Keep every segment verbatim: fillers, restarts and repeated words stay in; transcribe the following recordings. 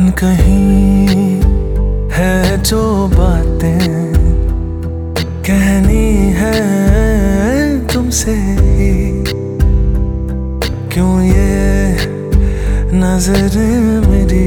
कहीं है जो बातें कहनी है तुमसे ही, क्यों ये नजरें मेरी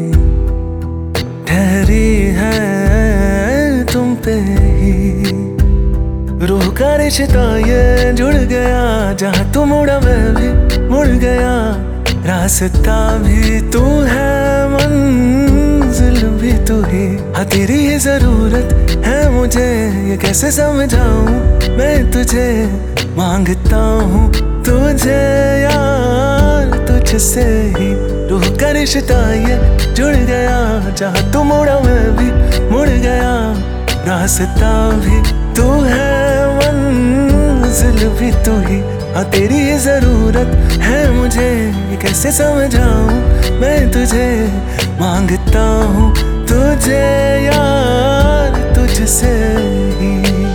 ठहरी है तुम पे ही। रूह का रिश्ता ये जुड़ गया, जहाँ तू मुड़ा मैं भी मुड़ गया। रास्ता भी तू है, मंजिल भी तू ही। हाँ तेरी ही जरूरत है मुझे, ये कैसे समझाऊं मैं तुझे। मांगता हूँ तुझे यार तुझसे ही। रूह का रिश्ता ये जुड़ गया, जहाँ तू मुड़ा मैं भी मुड़ गया। रास्ता भी तू है, मंजिल भी तू ही। हाँ तेरी ये जरूरत है मुझे, ये कैसे समझाऊं मैं तुझे। मांगता हूँ तुझे यार तुझसे ही।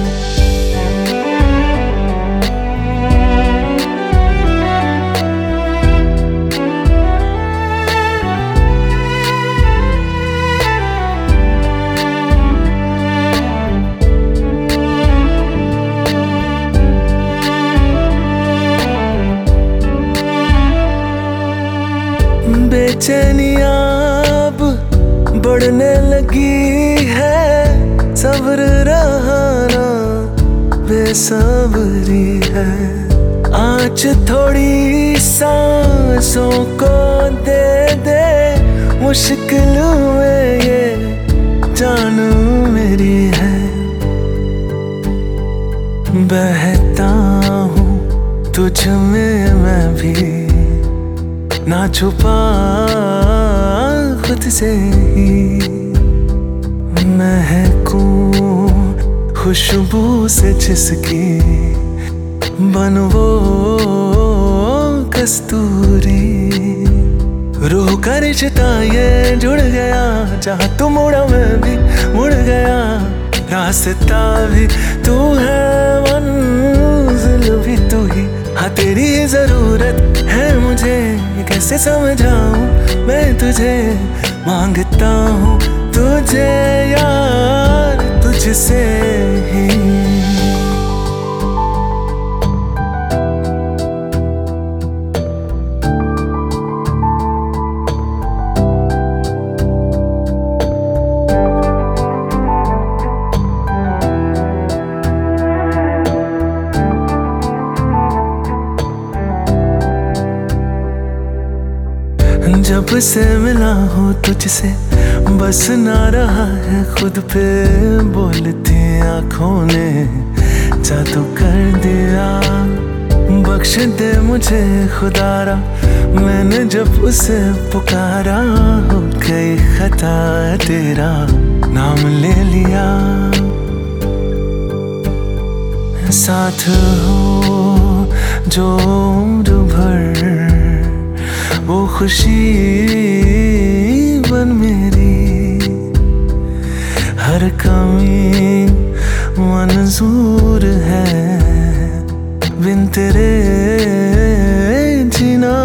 बेचैनियां अब बढ़ने लगी है, सब्र रहा ना बेसब्री है। आज थोड़ी सांसों को दे दे, मुश्किल में ये जान मेरी है। बहता हूँ तुझ में मैं भी, ना छुपा खुद से ही। महकूं खुशबू से जिसकी, बन वो कस्तूरी। रूह का रिश्ता ये जुड़ गया, जहाँ तू मुड़ा मैं भी मुड़ गया। रास्ता भी तू है, मंजिल भी तू ही। हाँ तेरी जरूरत है मुझे, ये कैसे समझाऊं मैं तुझे। मांगता हूँ तुझे यार तुझसे ही। जब से मिला हूँ तुझसे, बस ना रहा है खुद पे बोलती आँखों ने जादू कर दिया। बख्श दे मुझे खुदारा, मैंने जब उसे पुकारा। हो गई खता तेरा नाम ले लिया। साथ हो जो उम्र भर, वो खुशी बन मेरी। हर कमी मंजूर है, बिन तेरे जीना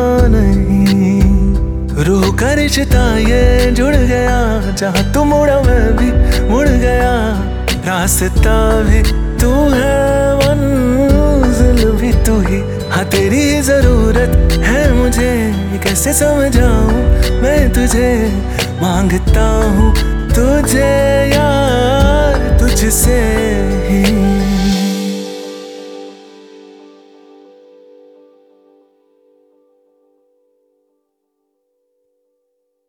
नहीं। रूह का रिश्ता ये जुड़ गया, जहाँ तू मुड़ा मैं भी मुड़ गया। रास्ता भी तू है, मंजिल भी तू ही। हाँ तेरी जरूरत है मुझे, ये कैसे समझाऊं मैं तुझे। मांगता हूँ तुझे यार तुझसे।